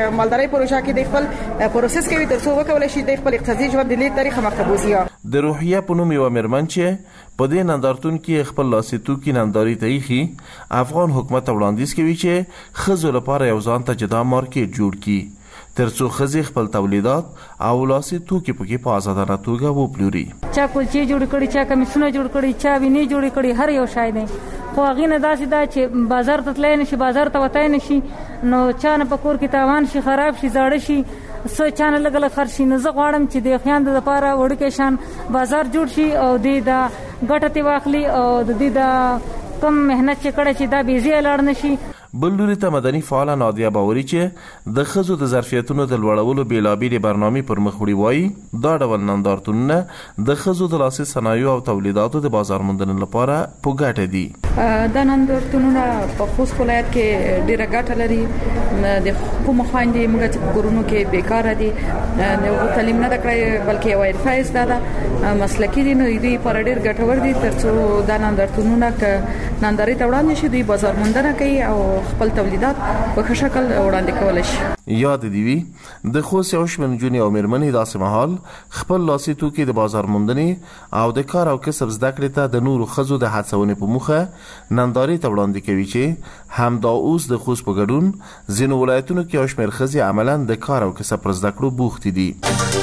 مالدارۍ پروژه کې د خپل پروسس کوي تر څو وکولای شي د خپل اقتصادي ژوند د لیک طریقه مخته بوزي. د روحیه په نوم یو مېرمن چې په دې نندارتون کې خپل لاسي توکي ننداري تاریخي افغان حکومت وړاندیز کوي چې ښځو لپاره یو ځان ته جدا مارکیټ جوړ کړي ترڅو ښځې خپل تولیدات او لاسي توکي پکې په آزادانه توګه وپلوري. چا کلچې جوړ کړي، چا کمیسونه جوړ کړي، چا وینې جوړ کړي، هر یو شای دی. خو هغه نه داسې دا چې بازار ته تلای نشي، بازار ته وتای نشي، نو چا نه پکور کې تاوان شي، خراب شي، زاړه شي، سو چانه لګل خرشي. نو زه غواړم چې د خیاند د لپاره وړکې شان بازار جوړ شي او د ګټه تی واخلي او د دې د کم مهنت چې کړه چې دا بيزي لاړ نشي. بل لوري ته مدني فعاله نادیه باوري چې د ښځو د ظرفیتونو د لوړولو بیلابېلې برنامې پر مخ وړي وایي دا ډول نندارتونونه د ښځو د لاسي صنایعو او تولیداتو د بازار موندنې لپاره په ګټه دي. دا نندارتونونه په خوست ولایت کې ډیره ګټه لري. د کوم خويندې موږ چې په کورونو کې بیکاره دي، د تعلیم نه کړی بلکې یو حرفه زده ده، مسلکي دي، نو دوی پر ډیر ګټور دي ترڅو دا نندارتونونه ک ننداري ته وړاندې شي، دوی بازار موندنه کوي او خپل تولیدات په ښه شکل وړاندې کولای شي. یاد دی وی د خوست یو شمېر نجونې او مېرمنې داسې مهال خپل لاسي توکي د بازار موندنې او د کار او کسب زده کړې ته د نورو ښځو د هڅونې په موخه ننداري ته وړاندې کوي چې همدا اوس د خوست په ګډون ځینو ولایتونو کې یو شمېر ښځې عملاً د کار او کسب پر زده کړو بوختې دي.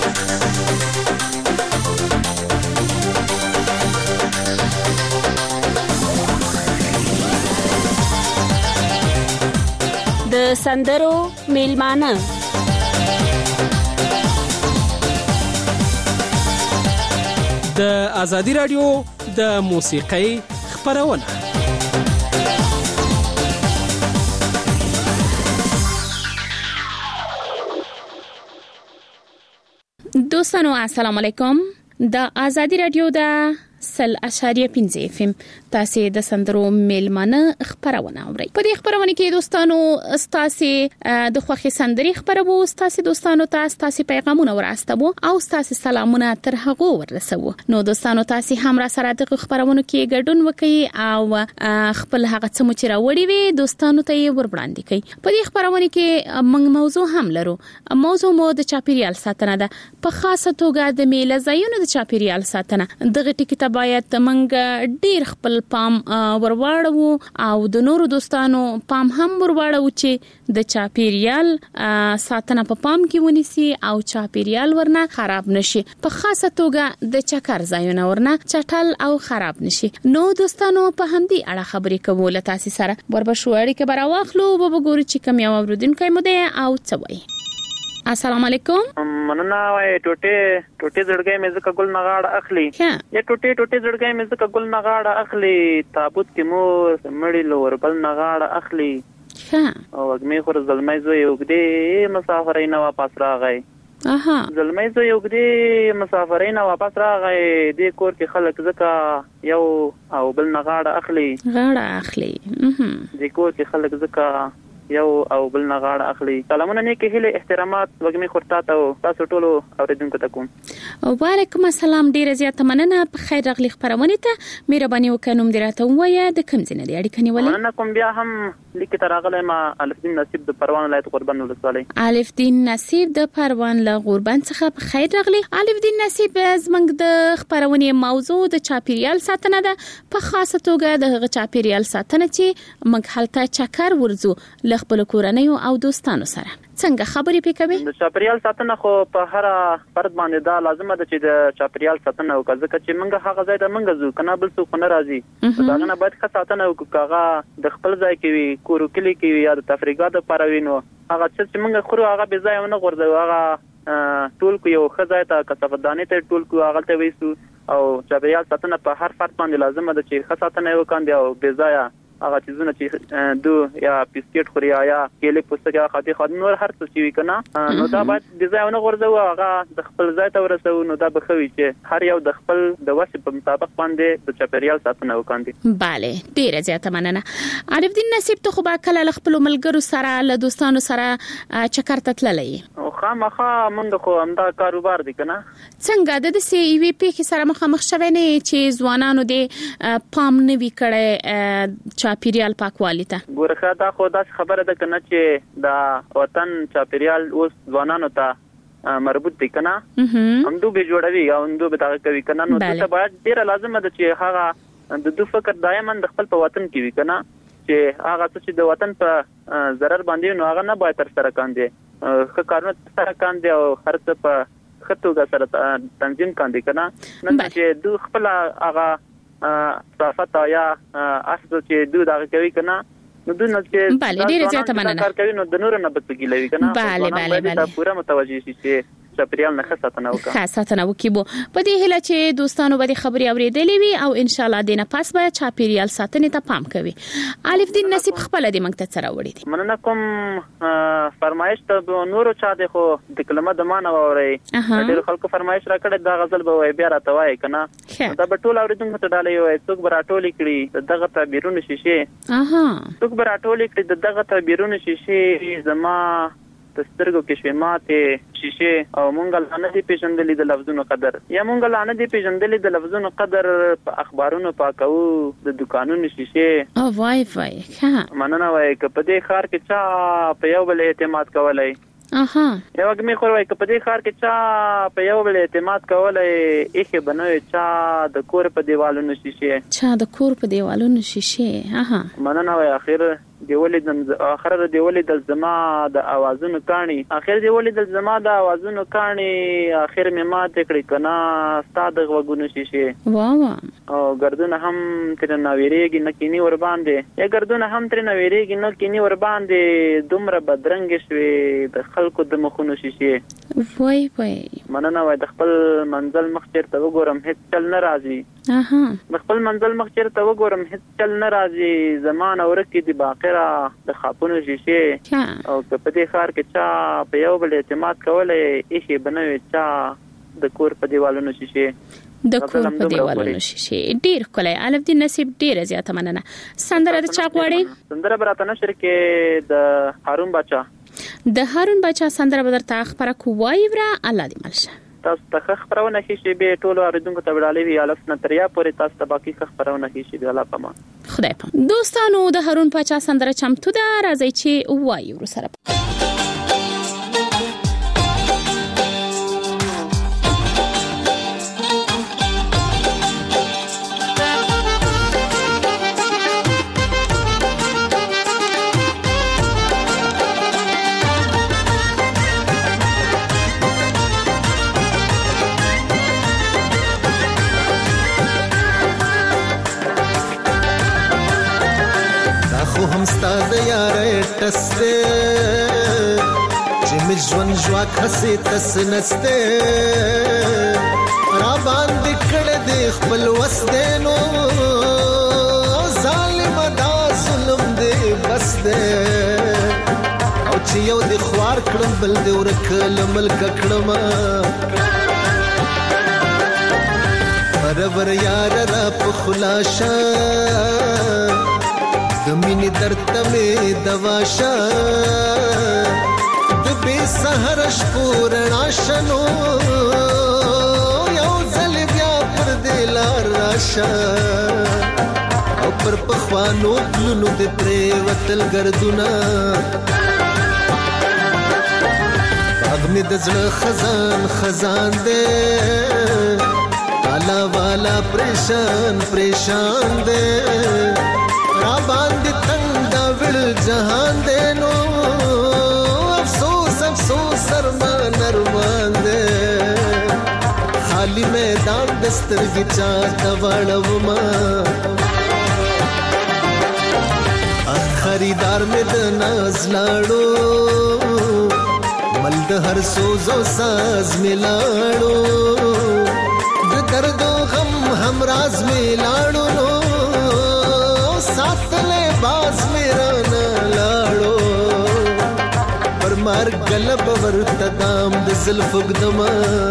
د سندرو میلمانه د ازادي رادیو د موسیقۍ خبرونه. دوستانو السلام علیکم. د ازادي رادیو د 100.5 FM تاسو د سندرو میلمانه خبرونه اورئ. په دې خبرونه کې دوستانو تاسو د خوښي سندري خبرو، تاسو دوستانو تاسو پیغامونه ورستبو او تاسو سلامونه تر هغه ورسوو. نو دوستانو تاسو هم را سره د خبرونه کې ګډون وکړئ او خپل هغه څه چې راوړي وي دوستانو ته یې ورباندې کړئ. په دې خبرونه کې موږ موضوع هم لرو. موضوع مو د چاپیریال ساتنه ده، په خاصه توګه د میله ځایونو د چاپیریال ساتنه. دغه ټکی ته باید موږ ډیر خپل پام ورواړو او د نورو دوستانو پام هم ورواړو چې د چاپیریال ساتنه په پام کې ونیسي او چاپیریال ورنه خراب نشي، په خاصه توګه د چکر ځایونه ورنه چټل او خراب نشي. نو دوستانو په همدې اړه خبرې کوو له تاسو سره. وربشو اړیکه براواخلو او وګورو چې کوم یو اوریدونکو مو ده او څه وایي. السلام علیکم. مننه وای ټوټه زړګي مې زکه ګل نغاړه اخلي یا ټوټه زړګي مې زکه ګل نغاړه اخلي، تابوت کې مو مړی لور بل نغاړه اخلي او وګمې خور زلمې زوی وګدې مسافرین واپس راغی. زلمې زوی وګدې مسافرین واپس راغی، دې کور کې خلک زکه یو او بل نغاړه اخلي دې کور کې خلک زکه یو او بل نغاړه اخلي. سلامونه نیکه هله احترامات وګمې خورتا ته تاسو ټولو اوریدونکو ته کوم. وعلیکم السلام. ډیره زیاته مننه. په خیر راغلی خبرونه ته مهرباني وکړم دراته وایا د کوم ځای نه دی اړیکه نیولې؟ مننه کوم. بیا هم لیکه تراغله ما الف دین نصیب د پروان ولایت قربان ولسوالۍ. الف دین نصیب د پروان له قربان څخه په خیر راغلی. الف دین نصیب زمنګ د خبرونه موضوع د چاپیریال ساتنه ده، په خاصه توګه د چاپیریال ساتنه چې موږ حالت چکر ورزو خپل کورنۍ او دوستانو سره. څنګه خبرې پکوي؟ د چاپیریال ساتنه خو په هر فرد باندې دا لازمه ده چې د چاپیریال ساتنه وکړي، ځکه چې موږ هغه ځای ته موږ ځو کنه بل څوک نه راځي. دا نه باید ښه ساتنه وکړو، هغه د خپل ځای کې وي، کورو کلی کې وي یا د تفریحات لپاره وي، نو هغه چې موږ خورو هغه به ځای نه غورځو، هغه ټول کو یو ښه ځای ته کثافدانې ته ټول کو هغه ته وېسو. او چاپیریال ساتنه په هر فرد باندې لازمه ده چې ښه ساتنه وکړي او بې ځایه هغه چیزونه چې دو یا بسکټ خوري یا کېله پوستکي خاطی خود نور هر څه چې وي کنه، نو دا باید د ځای نه غورځو، هغه د خپل ځای ته ورسو. نو دا بخوي چې هر یو د خپل د وسې په مطابق باندې د چاپیریال ساتنه وکړي. bale ډیره زیاته مننه. الف دین نصیب ته خو با کله خپل ملګرو سره له دوستانو سره چکر ته تللی او ښه خامخا موږ خو همدا کاروبار دی کنه. څنګه د دې ایوي پی کې سره مخامخ شوي نه چې ځوانانو د پام نه وی کړي چاپیریال پاکوالي ته؟ ګورخه دا خو دا خبره ده کنه چې دا وطن چاپیریال اوس ځوانانو ته مربوط دي کنه. هم دوی جوړوي او دوی به دا کوي کنه. نو څه باید ډیر لازم ده چې هغه د دوی فکر دایما د خپل په وطن کې وي کنه، چې هغه چې د وطن په ضرر باندې نو هغه نه باید تر سره کاندي، ښه کارونه سره کاندي او هر څه په خطوګه سره تنظیم کاندي کنه. نن چې دوی خپل هغه صفات یا اصل چې دوی دا کوي کنه، نو دوی نه چې بله ډیره زیاته مننه کار کوي نو د نور نه بچی لوي کنه. بله دا پوره متوجي شي چې چاپیریال نه خاصه ساتنه وکړي. په دې هله چې دوستانو به خبري اوریدلې وي او ان شاء الله دینه پاس به چاپیریال ساتنې ته پام کوي. الف دین نصیب خپل د منګ ته سره وړي دي. مننه کوم فرمایش ته نورو چا د خو د کلمه د معنا ووري ډېر خلکو فرمایش راکړي دا غزل به وای بیا راته وای کنه. دا به ټول اوریدونکو ته ډالې وای څوک به راټولې کړي دغه تعبیرونه شیشه څوک به راټولې کړي دغه تعبیرونه شیشه زما تسترګو کې شوماته شیشه او مونږ لاندې دي پیژندلې د لفظونو قدر یا مونږ لاندې دي پیژندلې د لفظونو قدر په اخبارونو پاکو د دکانونو شیشه او وای ها مننه وای ک په دې خار کې چا په یو بل اعتماد کولای یو وګمې خو وای ک په دې خار کې چا په یو بل اعتماد کولای ایخه بنوي چا د کور په دیوالونو شیشه مننه وای اخر اخر دی ولید زما د اوازونو کانی د اوازونو کانی اخر می مات کړی کنا ستاد غوګونو شیشه او ګردونه هم تر نویریږي نکینی ور باندې ګردونه هم تر نویریږي نکینی ور باندې دومره بدرنګ شوي د خلکو د مخونو شیشه وای مننه وای د خپل منزل مخ چیرته وګورم هیڅ چل نه راځي د خپل منزل مخ چیرته وګورم هیڅ چل نه راځي زمانه ورکی دی باقی د خاپونو شیشه او په دې خار کې چا په یو بل اعتماد کولای ایشي بنوي چا د کور په دیوالونو شیشه ډیر کولای. الف دین نصیب ډیر زیاته مننه. سندره د چا غواړي؟ سندره براته نشر کې د هارون بچا سندره بدر تا خبره کوي ورا الله دې ملشه. تاسو ته خبرونه هیڅ به ټولو اوریدونکو ته وړاندې وی الف نتریا پورې تاسو ته باقي خبرونه هیڅ به الله پما خدای پام. دوستانو د هارون بچا سندره چمتو ده راځي چې وایو ور سره همستاد یار ټسته چې مجون جوا خسي تس نسته را باندې کړه دې خپل وسدنو ظالم دا ظلم دې بس دې او چې یو دې خوار کړم بل دې ورکل ملک کړم برابر یار را په خلاصه د مینې درته مې دواشه د بې سهره شپو رڼا شنو یو ځل بیا پر دې لار راشه او پر پخوانو پلونو دې پرېوتل ګردونه باغ مې د زړه خزان دی تالا والا پریشان دی را باندې تندا ویل جهان دې نو افسوس ارمان دې خالی میدان دسترګې چاته وړم خریدار مې د ناز لاړو مل د هر سوز او ساز مې لاړو د درد او غم هم راز مې لاړو نو ساتلے باز میرا نہ لاړو پر مار گلب ورتدام د زلف قدما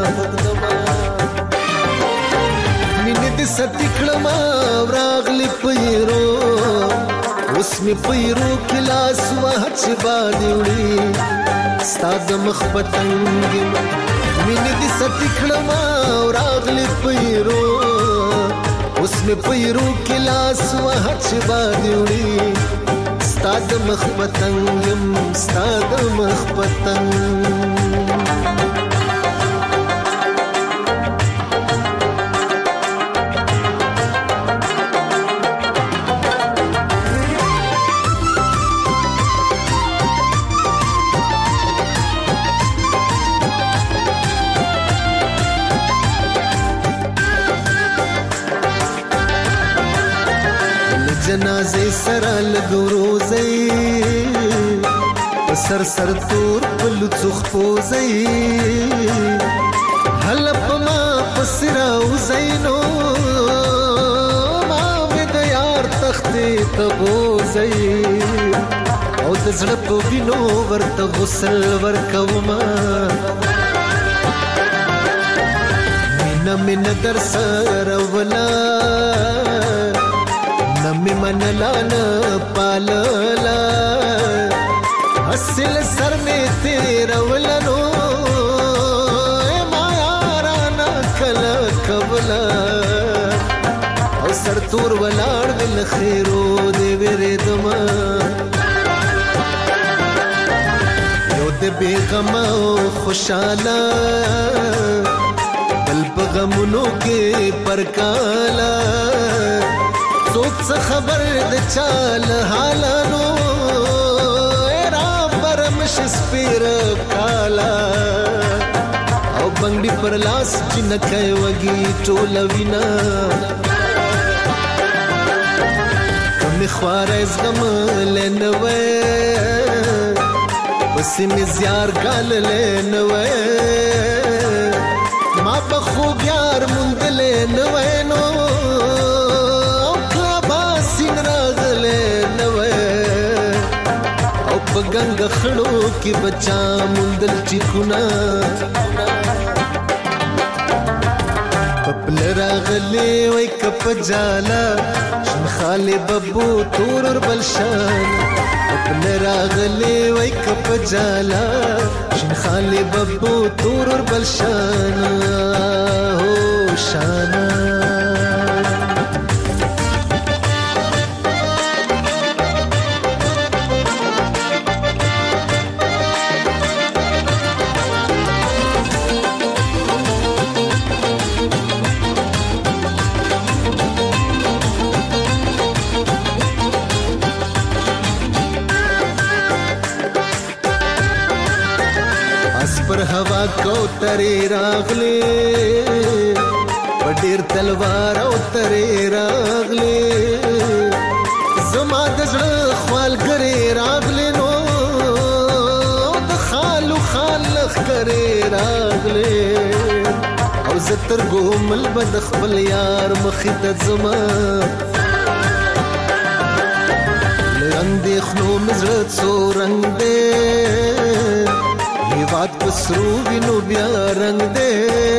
مين دې ستکړما راغلی پیرو اوس می پیرو کلاس واه چې باندې وړي ستاد مخ پتنګ مینې دې ستې کړم او راغلی پیرو اوس مې پیرو کې لاس وهه چې باندې وړي ستاد مخ پتنګ ستاد مخ پتنګ جنازه سره لګوروزي سر سر تور پلوڅخ پوزي هل پما پسرا وزینو ما د یار تختې تبوزي او د زړه په وینو ورته غسل ورکوما مینا در سره ولا نمی منلا نه پاللا اصل سر می تیرا ولنو ما یارانا کلا کبلا او سر تور ولاړ ول خیرو دی ویری دما یو د بیغم او خوشاله بل بغمونو کې پرکالا څوک څه خبر د چال حالانو را برمش سپیر کالا او بنگړي پر لاس چنکه وږي ټول وینا کمې خواره زغم لنوي پسې مې زیار کال لنوي ما په خوب یار مونږ لنوي نو گنگ خړو کې بچا مندل ټیکونا پپل راغلي وای کپ جالا شن خاله ببو تور بلشان پپل راغلي وای کپ جالا شن خاله ببو تور بلشان هو شانا پر هوا کو ترې راغلې پډیر تلوار او ترې راغلې زما د زړه خپل ګرې راغلې نو د خالو خالخ کرے راغلې او زتر ګومل بد خپل یار مخې ته زما رنگ دیخنو مزړه څو رنگ دې هیواد پسرو وینو بیا رنگ دے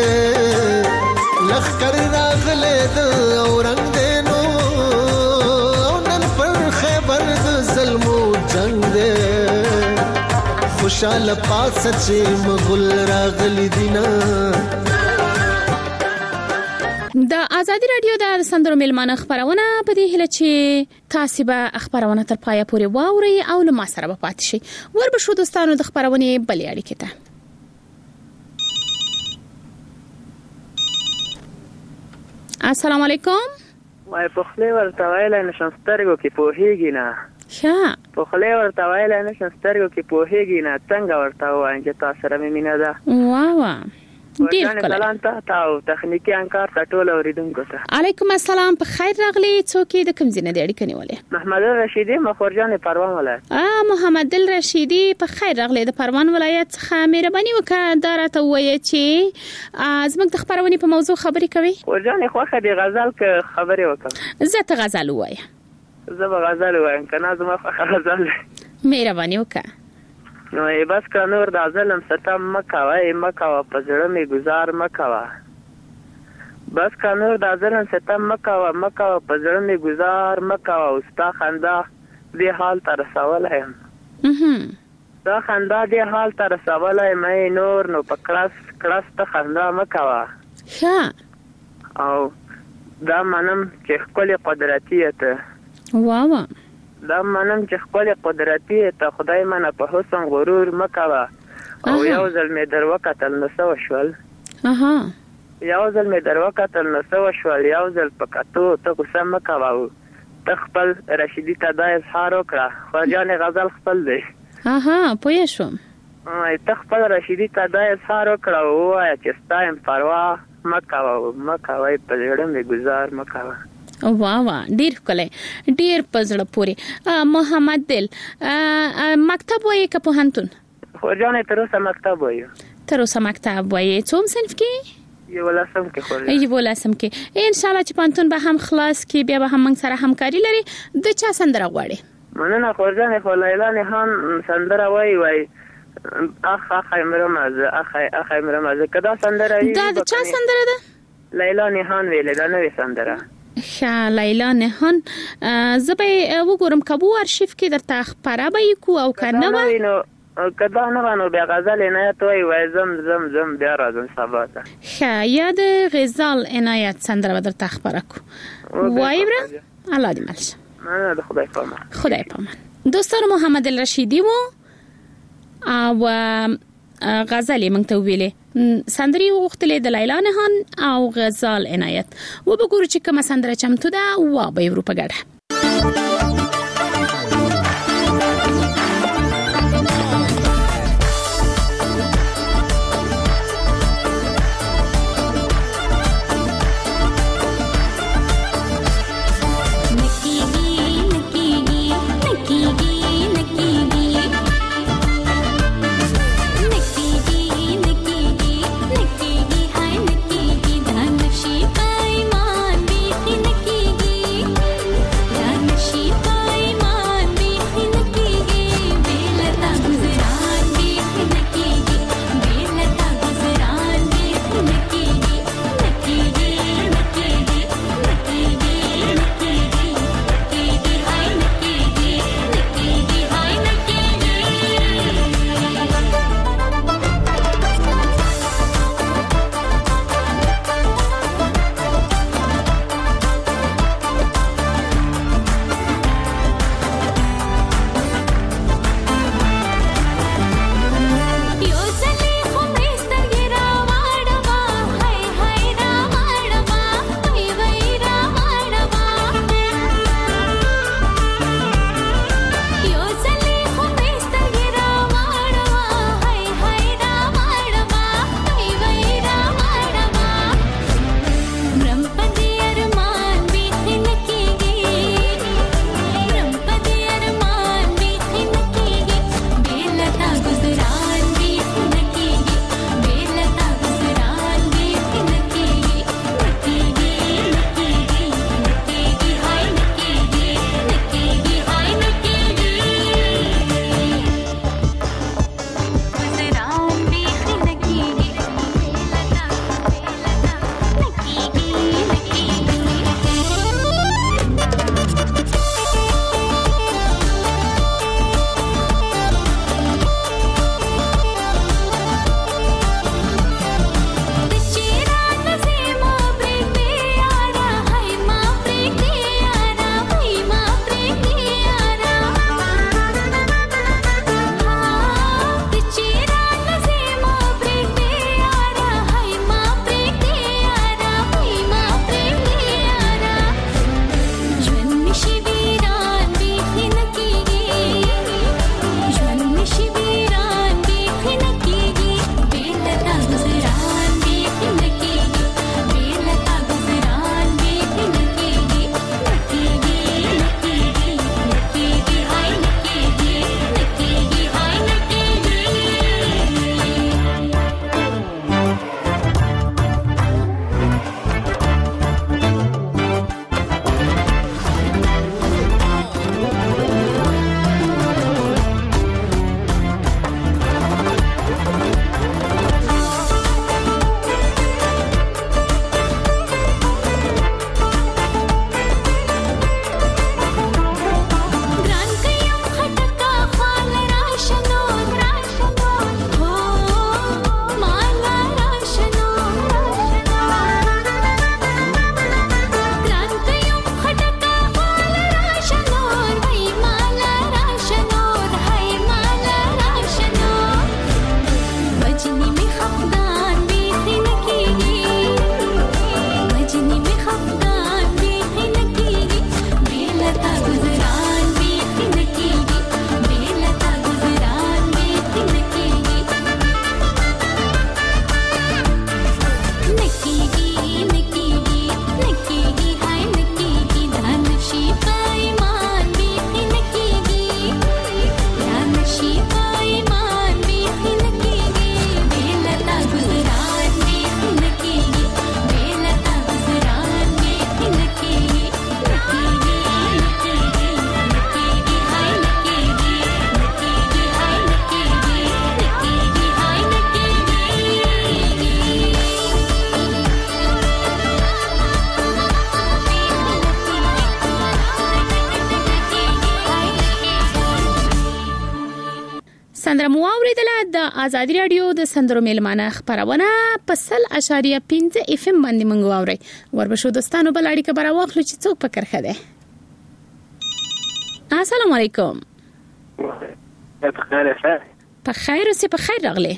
لخ کر راغلے دا او رنگ دے نو نن پر خیبر دا ظلمو جنگ دے خوشحال پاس سچے مغل راغلی دینا د ازادي رادیو د سندرو ملمانه خبرونه په دې هله چې تاسو به خبرونه تر پایه پورې واوري او له ما سره به پاتې شي وربه شو دوستانو د خبرونه بلې اړیکې ته السلام علیکم ما په خله ورته ویل نه شنسترګو کې پوهیږي نه ښه په خله ورته ویل نه شنسترګو کې پوهیږي نه څنګه ورته وایم چې تاسو سره مې مینه ده واه ډیر کله سلام تاسو تخنیکی انکار ټول اوریدونکو ته علیکم السلام په خیر راغلی څوک د کوم ځای نه دی اړیکه نیولې محمد رشیدی مخورجان پروان ولایت محمد رشیدی په خیر راغلی د پروان ولایت څخه مهرباني وکړه دا راته وایي چې زموږ د خبرونې په موضوع خبرې کوي ورجان خوخه دی غزل ک خبرې وکړه زه ته غزل وایم زه به غزل وایم کنه زما خوخه غزل مهرباني وکړه نو بس که نور د ظلم ستم مکوه په زړه می گزار مکوه بس که نور د ظلم ستم مکوه په زړه می گزار مکوه او ستا خندا دې حال ته رسولی یم دا خندا دې حال ته رسولای مې نور نو په کلاس ته خندا مکوه ښه او دا منم چې خپل قدرتي ته واو دا منم چې خپل قدرتي ته خدای منه په حسن غرور مکوه او یو ځل مې دروکتل نو سو شول اها یو ځل مې دروکتل نو سو شول یو ځل په کتو ته کوسه مکوه ته خپل رشیدي ته دا اظهار وکړه خواجان غزل خپل دی اها پوه شوم ته خپل رشیدي ته دا اظهار وکړه ووایه چې ستایم پروا مکوه په زړه مې ګزار مکوه واو ډیر ښکلی ډیر په زړه پورې محمد دل مکتب وایې که پوهنتون خورجانې تر اوسه مکتب وایو څوم صنف کې یولسم کې ان شاء الله چې پوهنتون به هم خلاص کې بیا به هم موږ سره همکاري لري د چا سندره غواړي مننه خورجانې خو لیلا نهان سندره وایي اخ مرمزه کدا سندره دا د چا سندره ده لیلا نهان ویلې دا نوې سندره ښه لیلا نهان زه به وګورم کبو ارشیف کې درته خبره به کو او کنه کدا نه نو بیا غزل عنایت وای زم بیا راځم سبا ته ښه یا د غزل عنایت سندره به درته خبره کو وای بره الله دې ملشه نه د خدای پامان دوستانو محمد الرشیدی وو او غزل موږ ته ویلې سندري وغوښتلې د لیلا نهان او غزل عنایت و به ګورو چې کومه سندره چمتو ده و به ورو په ګډه سندره مو اوریدله د آزادي رادیو د سندرو میلمانه خبرونه په 100.5 اف ام باندې منغو اوري وربشو دوستانو بل اړیکه براوخلو چې څوک پکر خده. السلام علیکم. په خیر اوسې په خیر راغلی.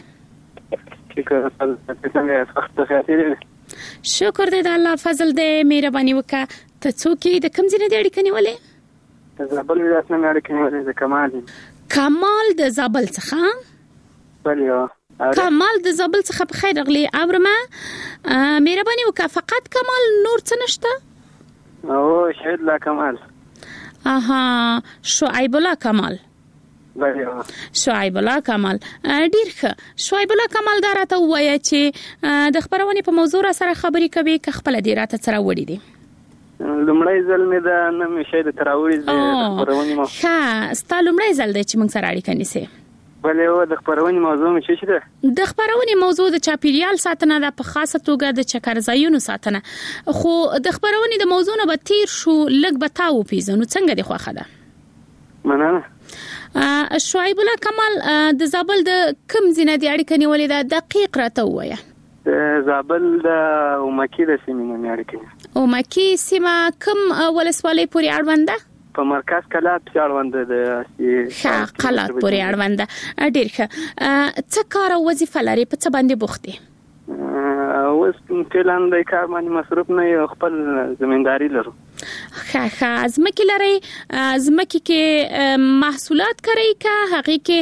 شکر دې د الله فضل دې مهرباني وکړه. ته څوک د کوم ځای نه اړیکه نیولې؟ زابل ولایت نه اړیکه نیولې د کمال د زابل څخه. بله کمال د زابل څخه په خیر راغلی. اورمه مهرباني وکړه فقط کمال نور څه نشته؟ او شهید لا کمال. شعیب الله کمال. بله شعیب الله کمال ډیر ښه. شعیب الله کمال دا راته ووایه چې د خبرونې په موضوع را سره خبرې کوي که خپله دې راته څه راوړي دي؟ لومړی ځل مې دا نه مې شاید ته راوړي د خبرونې موضوع. ښه ستا لومړی ځل دی چې موږ سره اړیکه نیسې؟ بله د خبرونې موضوع مې څه ده؟ د خبرونې موضوع د چاپیریال ساتنه ده، په خاصه توګه د چکرځایونو ساتنه. خو د خبرونې د موضوع نه به تیر شو لږ به تا وپېژنو. څنګه دې خوښه ده؟ مننه. شعیب الله کمال د زابل د کوم ځای نه دې اړیکه نیولې ده؟ دقیق راته ووایه. د زابل د اومکي د سیمې نه مې اړیکه نیولې. اومکي سیمه کوم ولسوالۍ پورې اړوند ده؟ په مرکز کلات پورې اړوند ده. ښه کلات پورې اړوند ده. ډېر ښه. څه کار او وظیفه لرې؟ په څه باندې بوخت یې؟ اوس فعلا د کار باندې مصروف نه یو، خپل زمینداری لرو. ښه ځمکې لرئ؟ ځمکې کې محصولات کرئ که هغې کې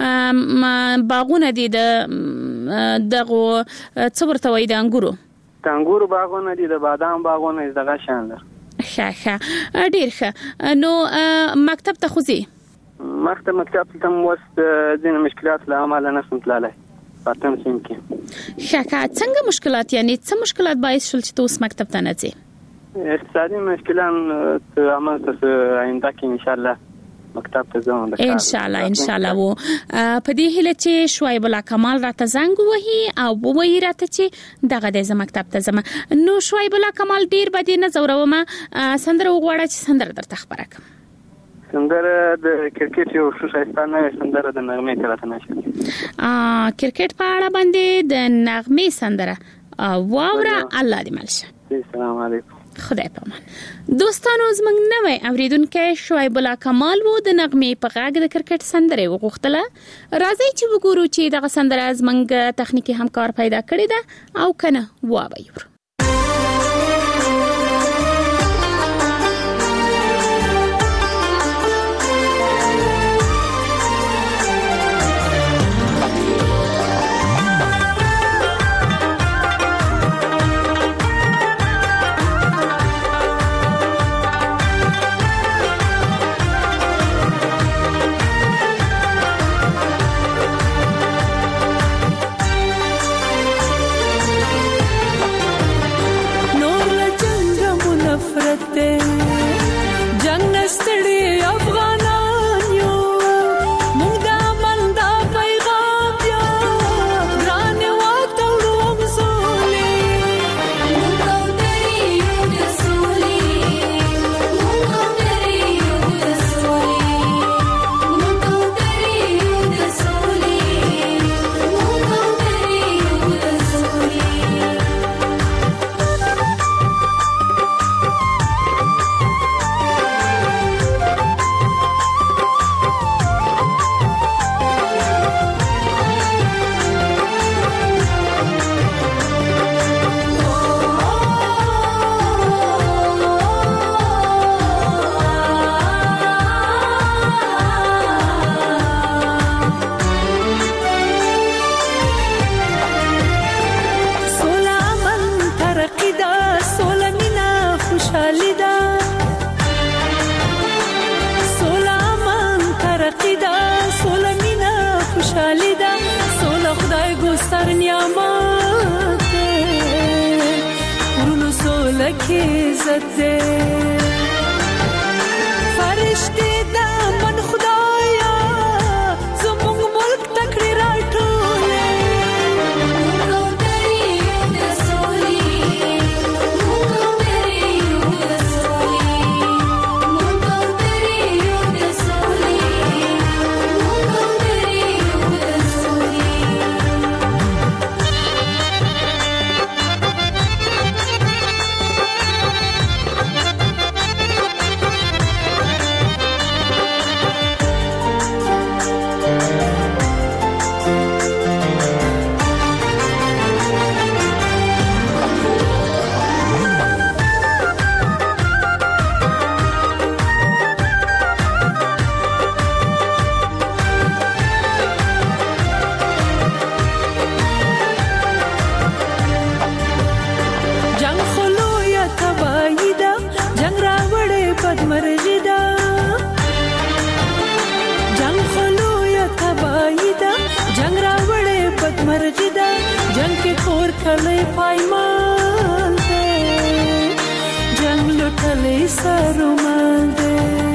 باغونه دي دغو څه ورته وایي د انګورو؟ د انګورو باغونه دي، د بادام باغونه دي، دغه شیان لرو. ښه ډېر ښه. نو مکتب ته خو ځې؟ مکتب ته هم اوس ځینې مشکلات له امله نشم تللی په تم سیم کې. ښه څنګه مشکلات؟ یعنې څه مشکلات باعث شول چې ته اوس مکتب ته نه ځې؟ اقتصادي مشکلات همالته آینده کې انشاءالله مکتب ته ځم. انشاءالله و په دې هیله چې شعیب الله کمال راته زنګ ووهي او ووایي راته چې دغه دی زه مکتب ته ځم. نو شعیب الله کمال ډېر به دې نه ځورومه، سندره وغواړه چې سندره درته خپره کړم. سندره د کرکټ یو ښه ښایسته نوې سندره د نغمې کراته نشي. کرکټ په اړه باندې د نغمې سندره واوره. الله دې مل شه. السلام علیکم. خدای پامان. دوستانو زمنګ نوې اوریدونکو شعیب الله کمال وو د نغمې په غږ د کرکټ سندره وغوښتله. راځي چې وګورو چې دغه سندره زمنګ تخنیکی همکار پیدا کړی ده او کنه وایو. بازی ده جنگ کې کور کلی پایمان ده جنگ لټلې سرومان ده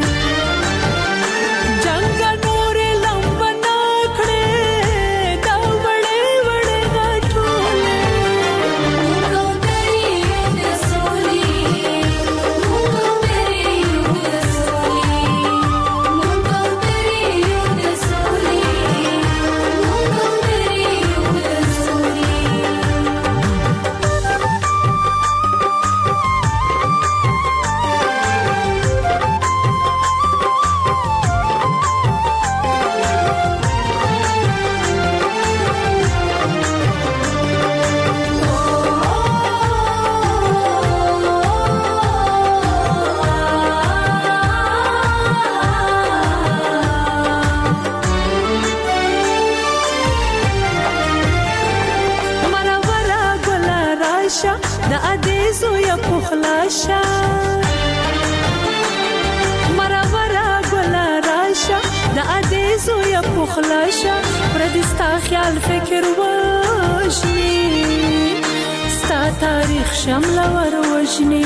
خلاصه پردستا خیال فکر وژني ستا تاریخ شمل ور وژني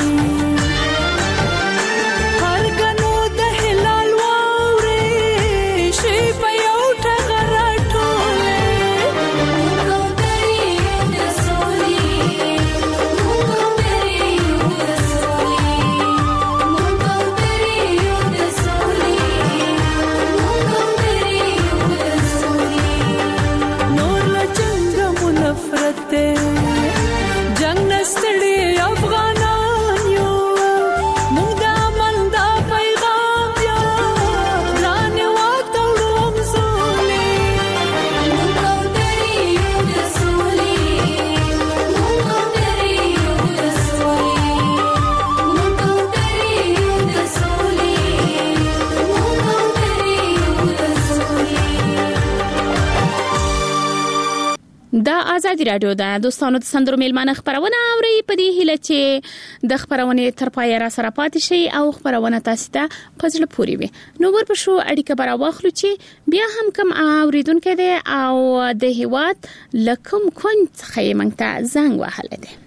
هرګنو د هلال واوري شي په یو ټغر ټوله نو دري د سولي نو دري د سولي نو دري د سولي جنگ نستړي افغانان یو موږ د امن دا پیغام یا ځان واتړم زولي موږ دري د سولي موږ دري د سولي موږ دري د سولي موږ دري د سولي. دا آزادی رادیو ده دوستانو د سندرو میلمانه خبرونه اوري په دې هیله چې د خبرونه تر پای را سره پاتې شي او خبرونه تاسو ته پزله پوری وي. نو ورپښو اړیکه برا واخلو چې بیا هم کم اوریدونکو ده او د هیواد لکم کونج خیمنګ ته زنګ وهله ده.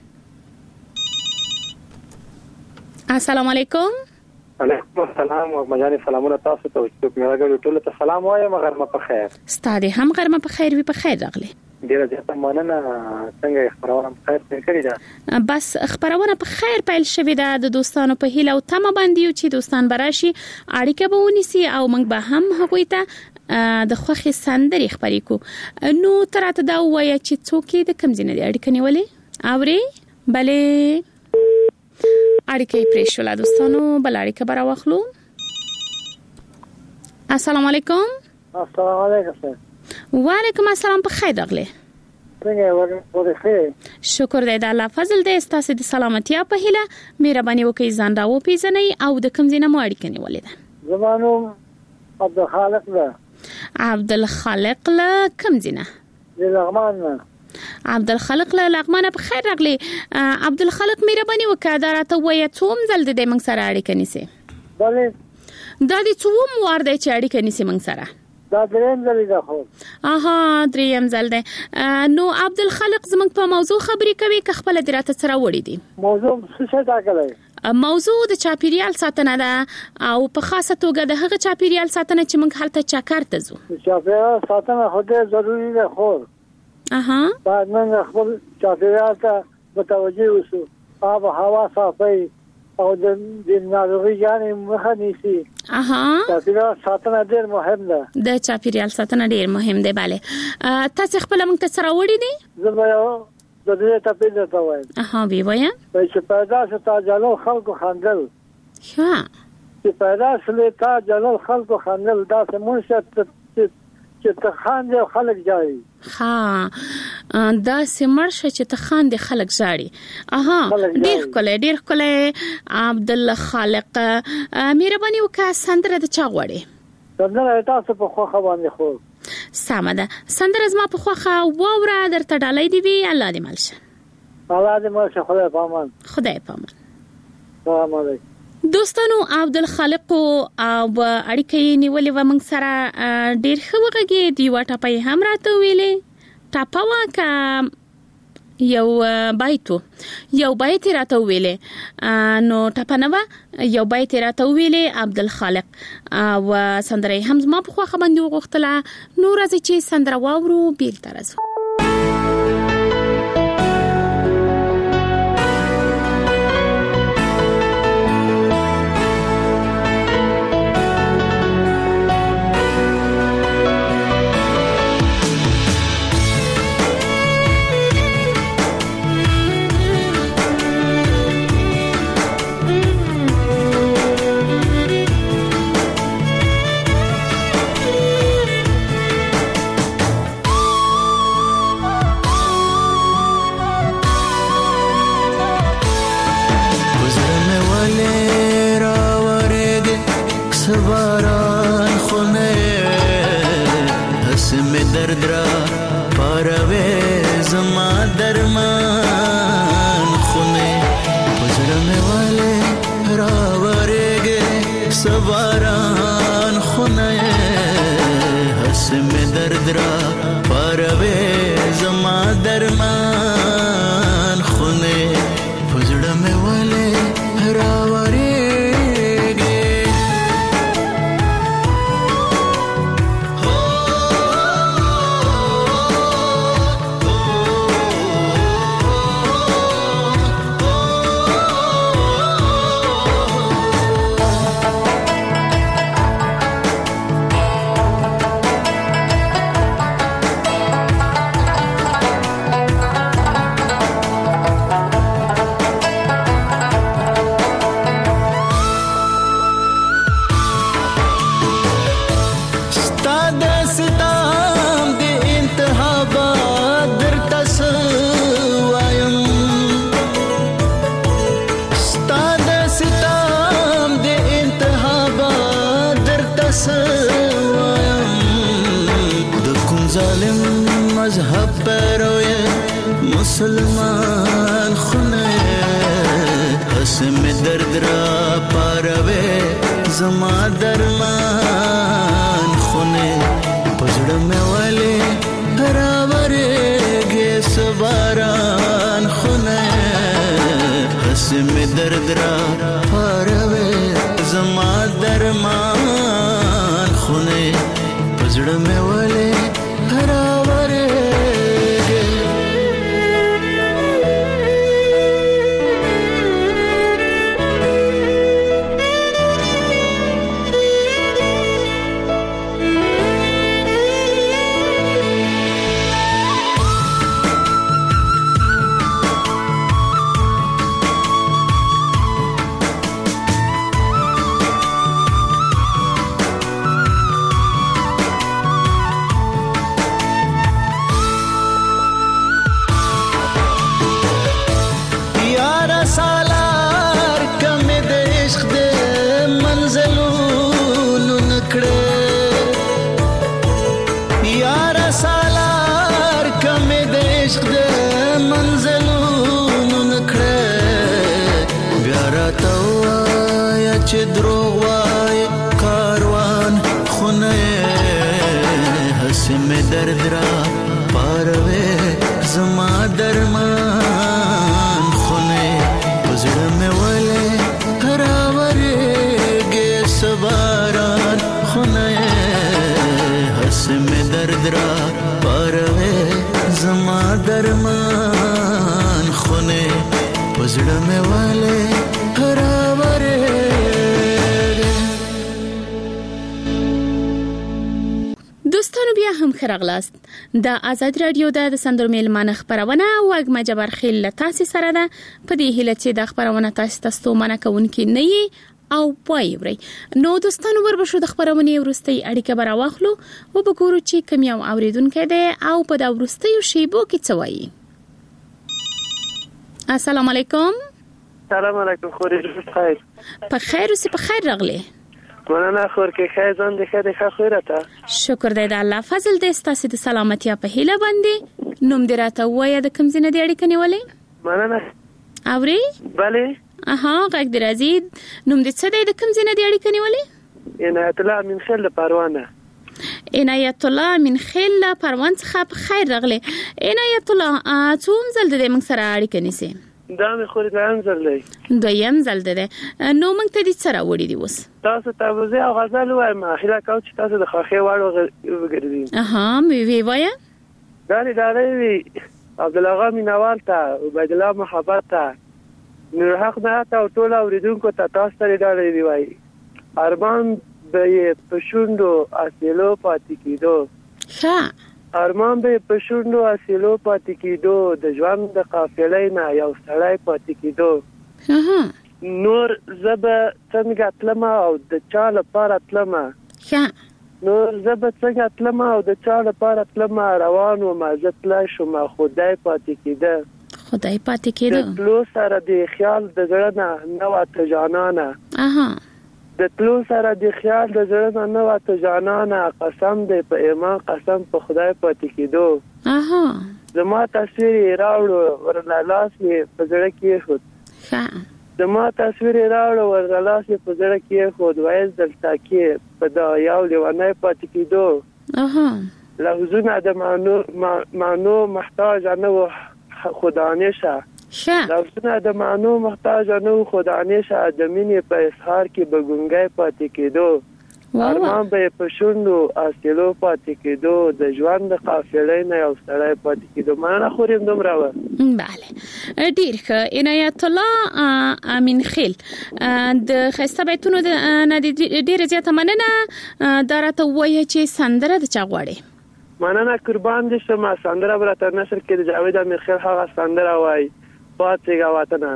السلام علیکم. علیکم السلام او مجاني سلامونه تاسو ته چې مې راغلی ټول ته سلام وایم غرمه په خیر. ستاسو هم غرمه په خیر وي په خیر راغلی. ډیره زیاته مننه څنګه خبرونه په خیر پیل کړی ده. بس خبرونه په خیر پیل شوې ده د دوستانو په هیله او تمه باندې چې دوستان براشي اړیکه به ونیسي او موږ به هم هغوی ته د خوخي سندري خبرې کو. نو تراته دا وایي چې څوک د کم ځینې اړیکه نیولې اوري بلې اړیکه پرې شول دوستانو بل اړیکه برا واخلو. السلام علیکم. السلام علیکم. وعلیکم السلام په خیر راغلی. څنګه ورته شکر دې د الله فضل دې ستاسو د سلامتیا په هیله مهرباني وکړئ ځان راو پیژنئ او د کوم ځای نه مو اړیکه نیولې ده. زمانو عبدالخالق له کوم ځای نه؟ د لغمان نه. عبدالخالق له لغمان په خیر راغلی. عبدالخالق مهرباني وکړه دا راته وایي څوم ځل دې موږ سره اړیکه نیسي؟ بله دا دې څوم وار دی چې اړیکه نیسي موږ سره؟ دا دریم ځل دی خو. دریم ځل دی. نو عبدالخالق زموږ په موضوع خبرې کوي که خپل دراته سره وړي دي؟ موضوع څه ټاکلی؟ موضوع د چاپیریال ساتنه ده او په خاصه توګه د هغه چاپیریال ساتنه چې موږ هلته چکر ته ځو. چاپیریال ساتنه خو ډېر ضروري ده خو باید موږ خپل چاپیریال ته متوجه اوسو. آب و هوا صافی او د ناروغیانو مخه نیسي. چاپیریال ساتنه ډېر مهم ده. د چاپیریال ساتنه ډېر مهم ده. بله تاسو خپل موږ ته سره وړي دي؟ زه به یو د دې ته پیدا وایم. وی وایم چې پیدا شتا جلال خلکو خندل. چې پیدا شلې تا جلال خلکو خندل دا سمون چې ته خاندې خلک جاړي. دا سمرشه چې ته خاندې خلک جاړي. ډېر کله عبدالخالق مهرباني وکړه سندره د چا غواړي؟ سندره تاسو په خوخه باندې خو سمه ده. سندره زما په خوخه واوره درته ډالۍ دی وی. الله دې مالشه. الله دې مالشه. خدای پامان. خدای پامان. سلام علیکم دوستانو. عبدالخالق او اړیکې نیولې و موږ سره ډېر ښه وغږېد. یو ټاپه هم راته ویلې ټاپوا کا یو بیت راته ویلې نو ټپنوا یو بیت راته ویلې عبدالخالق او سندره هم ما په خوخه باندې وغوښتله نو راځي چې سندره واورو بیل ترازو مسلمان خونه حسم درد را پاروے زما درمان خونه پزړه مې والے راورې گے سباران خونه حسم درد را پاروے زما درمان خونه پزړه مې والے راورې چې دروغ وای کاروان خونه حسم درد را پاروي زما درمان خونه پزړه مې ولې راورېږي سباران خونه حسم درد را پاروي زما درمان خونه پزړه مې ولې دوستانو بیا هم خرغلاست د آزاد رادیو د سندرو میلمانه خبرونه واګما جبر خیل تاسو سره ده په دې هیله چې د خبرونه تاسو ته ستومانه کوونکی نه وي او پایوري نو دوستانو وربشو د خبرونه ورستي اړیکه براواخلو او وګورو چې کوم یو اوریدونکو ده او په دا ورستي شیبو کې څه وایي. السلام علیکم. سلام علیکم خوري خیر په خیر اوسې په خیر راغلی مننه خور کې خیر ځان دې ښه خیرته شکر دې د الله فضل دې ستاسو د سلامتی په هیله باندې نوم دې راته وایي د کوم ځای نه اړیکه نیولې مننه اوري bale غږ دې راځي نوم دې څه دې د کوم ځای نه اړیکه نیولې عنایت الله من خل پروانه عنایت الله امین خیل پروان څخه په خیر راغلی. عنایت الله څوم ځل د موږ سره اړیکه نیسي؟ دا مې خو دویم ځل دی. دویم ځل دی. نو موږ ته دې سره وړي دي اوس تاسو ته وزه او غزل وایم هله کوم چې تاسو د خوخي واړو وګرځي. وی وایا دا وی عبدالله مینوال ته عبید الله محبت ته نور حق نه تا ټول اوریدونکو ته تاسو ته دا وی ارمان به پښوندو اصلو پاتې کیدو. ارمان به پښوندو اصلو پاتې کیدو د ژوند د قافلې نه یو سړی پاتې کیدو. نور زب څنګه تلم او د چا لپاره تلم. نور زب څنګه تلم او د چا لپاره تلم روان و مازتل شم خدای پاتې کیده. خدای پاتې کیده. د تلو سره د خیال د زړه نه واته جانانه. د تلو سره د خیال د زړه نه واته جانانه قسم دې په ایمان قسم په خدای پاتې کیدو. زما تصویر راوړو ورلا لاس یې په زړه کې خود. زما تصویر راوړو ورلا لاس یې په زړه کې خود وایز دلته کې په دا یو لیوانه پاتې کیدو. لفظونه د معنو محتاج نه و خدانشه. لفظونه د معنو محتاج نه و خدانشه د مینې په اظهار کې بګونګای پاتې کیدو. ارمان به پښوندو اصلو پاتې کیدو د ژوند د قافلې نه یو سړی پاتې کیدو. معنا خوریم دومره و. بله ډیر ښه. عنایت الله امین خیل د خسته بیتونو نه ډیر زیاته مننه. دا راته وایي چې سندره د چا غواړي؟ مننه قربان دي شمه. سندره برته نشر کې د جاوید امیر خیل هغه سندره وای پاتېګا وطن.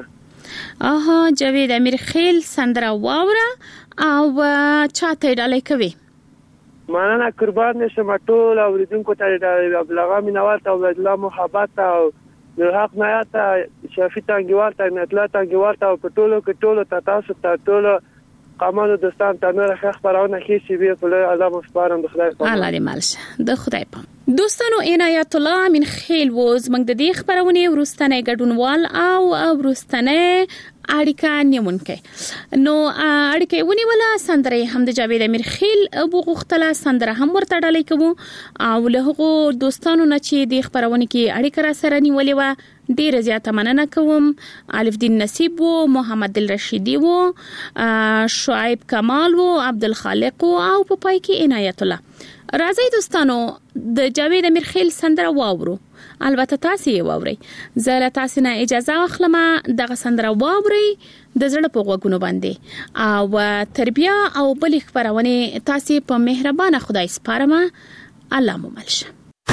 جاوید امیر خیل سندره واوره او چاته ډالۍ کوي؟ مننه قربان دي شمه ټول اوریدونکو ته د عبدالله مینوال ته عبد الله محبت او نور حق نه ته شفیع تنګوال ته نتلا تنګوال ته په ټولو ته تاسو ته ټولو قامانو دوستان ته نور خبرونه هیڅ به په الله مفسپارم د خدای په الله دې مالشه د خدای په دوستانو. عنایت الله امین خیل وز موږ د دې خبرونه ورستنه ګډونوال او ورستنه اړیکه نیمونکې نو اړیکه ونیوله. سندره هم د جاوید امیر خیل وغوښتله سندره هم ورته ډالۍ کوو او له هغو دوستانو نه چې د خبرونه کې اړیکه را سره نیولې و ډیره زیاته مننه کوم. الف دین نصیب و محمد دل رشیدی و شعیب کمال و عبدالخالق او په پای کې عنایت الله. راځي دوستانو د جاوید امیر خیل سندره واورو. البته تاسو یې واورئ. زه له تاسو نه اجازه واخلم دغه سندره واورئ د زړه په غوږونو باندې او تربیه او بل خبرونه تاسو په مهربانه خدای سپارم. الله مو ملشه.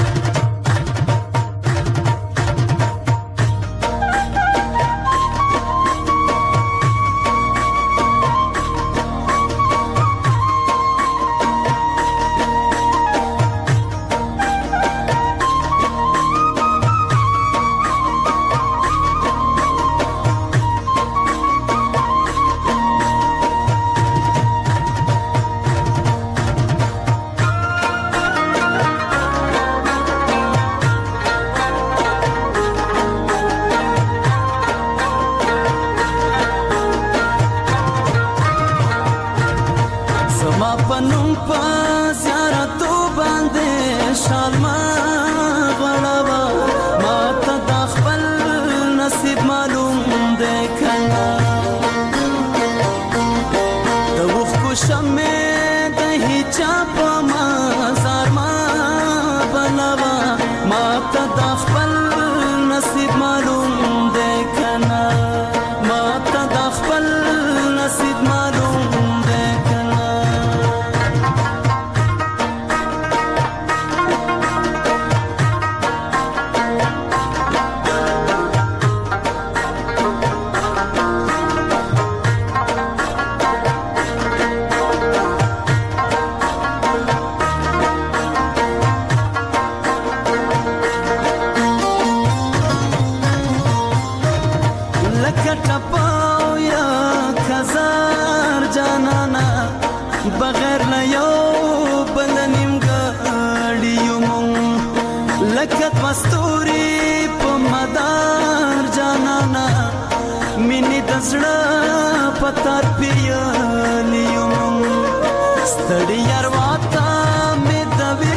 بغیر لا یو بل نیمګړیو مون لکه مستوري په مدار جانانا مینې دزړه پتار پیالیو مون ستړي یار واتا مې دوی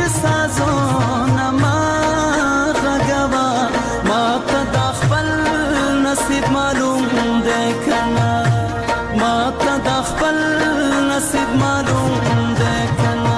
ته د خپل نصیب معلوم دی کنه ما ته د خپل نصیب معلوم دی کنه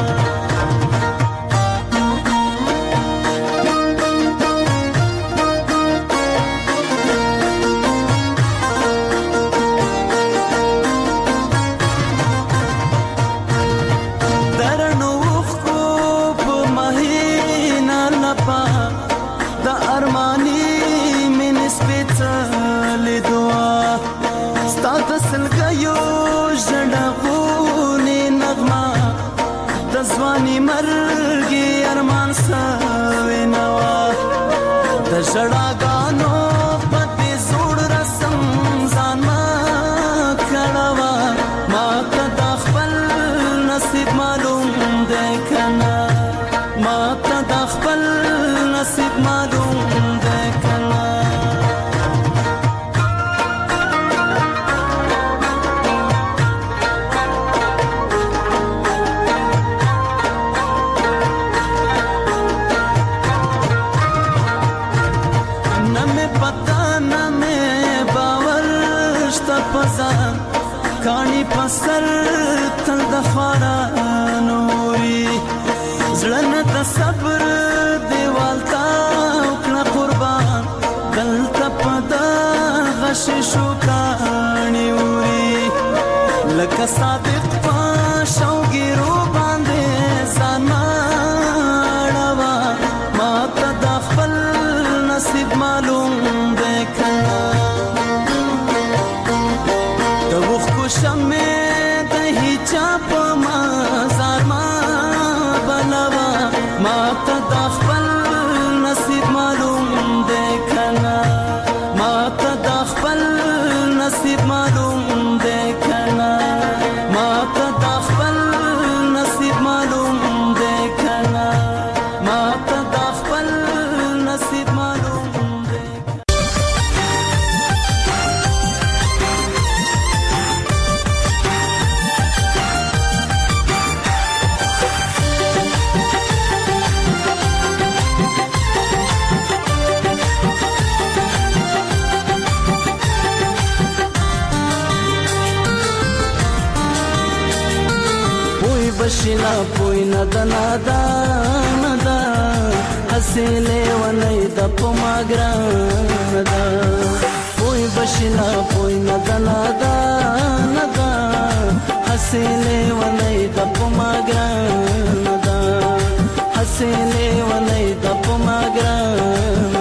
ځواني مرګي ارمان سوي نوا د ژړاګانو پته زوړ رسم ځان ما کړوا ما ته د خپل نصیب معلوم دی کنه ما ته د خپل نصیب معلوم دی کنه کانی پسر تل د خارانوري زړه د صبر دیوال تا وکړه قربان دلته پدا غش شو کانی وري لکه صادق پښوګرو باندې زماړوا ما ته د خپل نصیب معلوم دی کنه شمه د هیچا په مزار ما بلوا ما ته د خپل نصیب معلوم دی کنه ما ته د خپل نصیب معلوم دی کنه ما ته د خپل نصیب معلوم دی کنه ما ته د خپل نصیب معلوم بشنا پوی ندنا دا ندا حسیلے ونی د پماګران دا پوی بشنا پوی ندنا دا ندا حسیلے ونی د پماګران دا حسیلے ونی د پماګران